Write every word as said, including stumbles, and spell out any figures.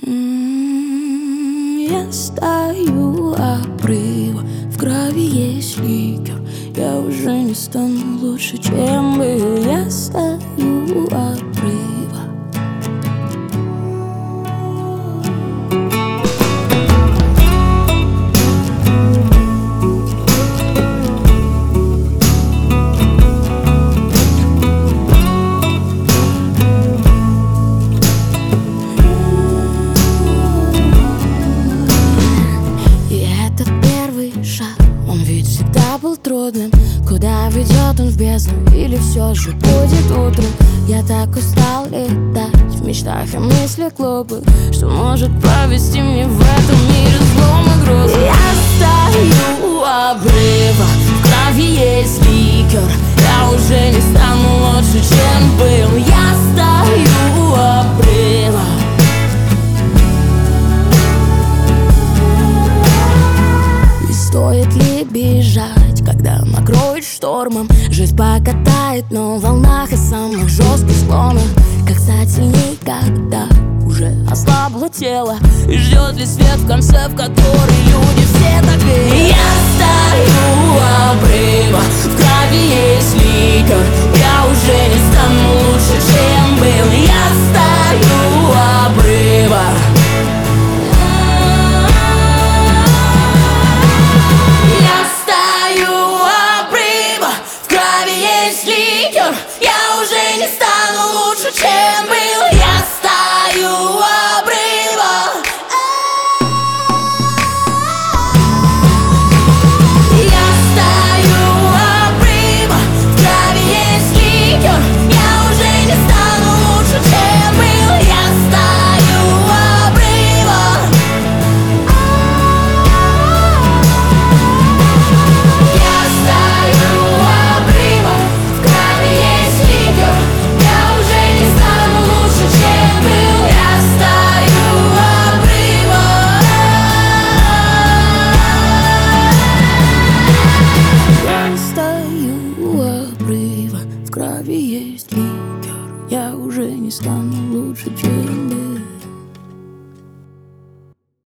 М, Я стою у обрыва, в крови есть ликер. Я уже не стану лучше, чем был. Я стою у обрыва. Был трудным, куда ведет он в бездну, или все же будет утром. Я так устал летать в мечтах и мыслях глупых, что может повести мне в этом мире злом и грустным. Я стою у обрыва, в крови есть ликер. Я уже не стану лучше, чем был. Я стою у обрыва. И стоит ли бежать, когда накроет штормом? Жизнь покатает, но в волнах и самых жестких склонах. Как стать сильней, когда уже ослабло тело? И ждет ли свет в конце, в который люди все так верят? Я стою у обрыва, в крови есть ликер. Я уже не стану лучше, чем был. Я стою у обрыва. Я уже не стану лучше, чем был. Я стою у обрыва. Я стою у обрыва, в крови есть ликер. Я уже не стану лучше, чем был. Я стою у обрыва. Я стою у обрыва, в крови есть ликер. Я уже не стану лучше, чем был. Я стою у обрыва. Я стою у обрыва, в крови есть ликер. Я уже не стану лучше, чем был.